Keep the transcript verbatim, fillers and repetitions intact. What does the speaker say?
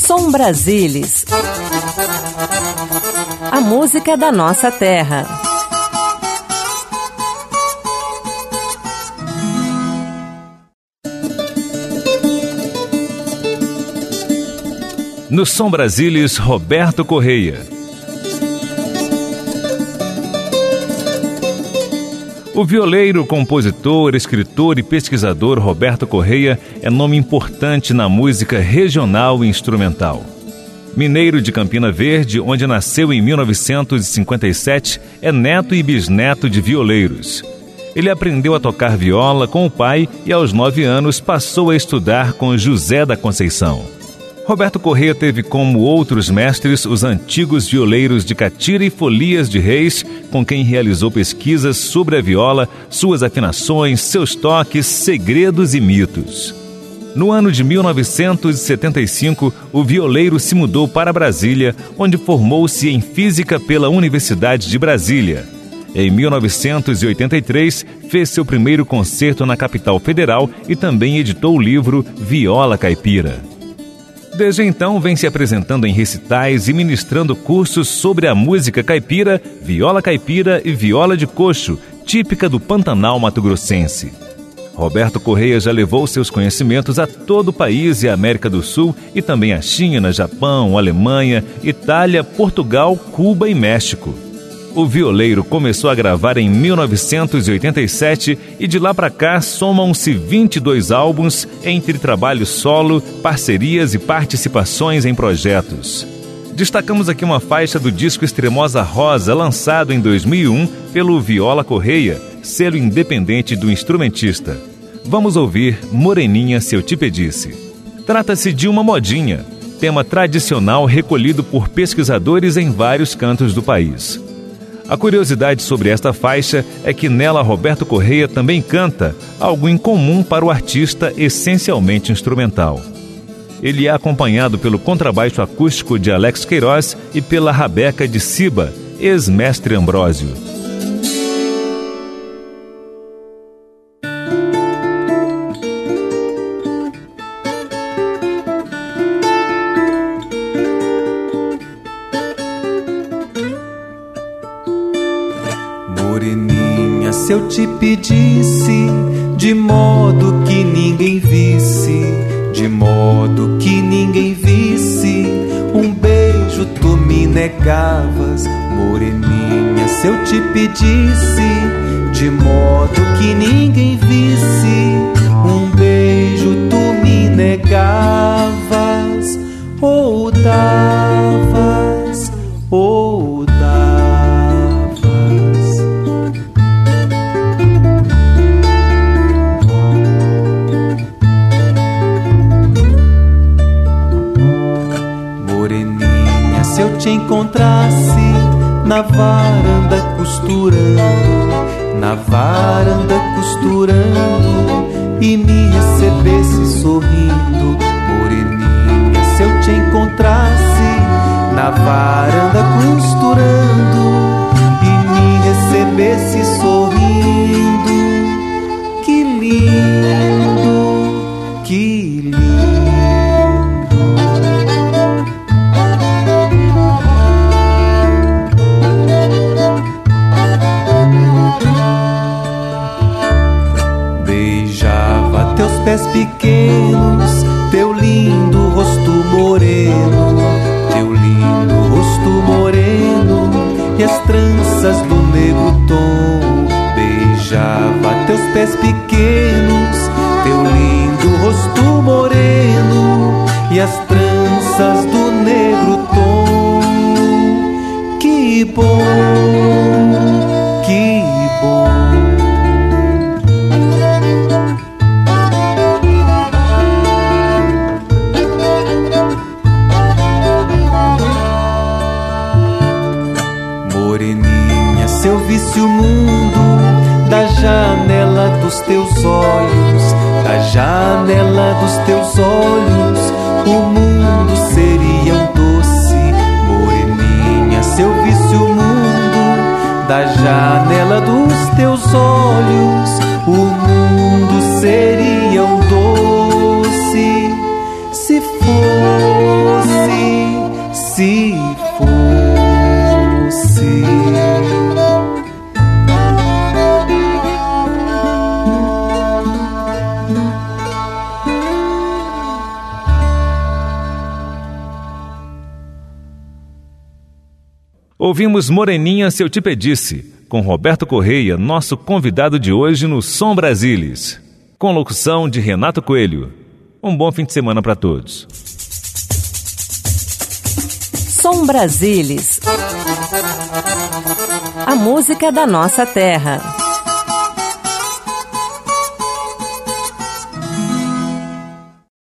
Som Brasilis. A música da nossa terra. No Som Brasilis, Roberto Correia. O violeiro, compositor, escritor e pesquisador Roberto Correia é nome importante na música regional e instrumental. Mineiro de Campina Verde, onde nasceu em mil novecentos e cinquenta e sete, é neto e bisneto de violeiros. Ele aprendeu a tocar viola com o pai e aos nove anos passou a estudar com José da Conceição. Roberto Correia teve como outros mestres os antigos violeiros de Catira e Folias de Reis, com quem realizou pesquisas sobre a viola, suas afinações, seus toques, segredos e mitos. No ano de mil novecentos e setenta e cinco, o violeiro se mudou para Brasília, onde formou-se em Física pela Universidade de Brasília. Em mil novecentos e oitenta e três, fez seu primeiro concerto na capital federal e também editou o livro Viola Caipira. Desde então, vem se apresentando em recitais e ministrando cursos sobre a música caipira, viola caipira e viola de coxo, típica do Pantanal mato-grossense. Roberto Correia já levou seus conhecimentos a todo o país e a América do Sul e também a China, Japão, Alemanha, Itália, Portugal, Cuba e México. O violeiro começou a gravar em mil novecentos e oitenta e sete e de lá para cá somam-se vinte e dois álbuns entre trabalho solo, parcerias e participações em projetos. Destacamos aqui uma faixa do disco Extremosa Rosa, lançado em dois mil e um pelo Viola Correia, selo independente do instrumentista. Vamos ouvir Moreninha Se Eu Te Pedisse. Trata-se de uma modinha, tema tradicional recolhido por pesquisadores em vários cantos do país. A curiosidade sobre esta faixa é que nela Roberto Correia também canta, algo incomum para o artista essencialmente instrumental. Ele é acompanhado pelo contrabaixo acústico de Alex Queiroz e pela rabeca de Ciba, ex-mestre Ambrósio. Moreninha, se eu te pedisse, de modo que ninguém visse, de modo que ninguém visse, um beijo tu me negavas. Moreninha, se eu te pedisse, de modo que ninguém visse, um beijo tu me negavas, ou davas, ou davas. Se eu te encontrasse na varanda costurando, na varanda costurando, e me recebesse sorrindo, moreninha, se eu te encontrasse na varanda costurando, e me recebesse sorrindo, que lindo, que lindo. Teus pés pequenos, teu lindo rosto moreno, teu lindo rosto moreno, e as tranças do negro tom. Beijava teus pés pequenos, teu lindo rosto moreno, e as tranças do negro tom. Que bom, que bom. Moreninha, se eu visse o mundo da janela dos teus olhos, da janela dos teus olhos, o mundo seria um doce. Moreninha, se eu visse o mundo da janela dos teus olhos, o mundo seria um doce. Se fosse Ouvimos Moreninha Se Eu Te Pedisse, com Roberto Correia, nosso convidado de hoje no Som Brasilis. Com locução de Renato Coelho. Um bom fim de semana para todos. Som Brasilis. A música da nossa terra.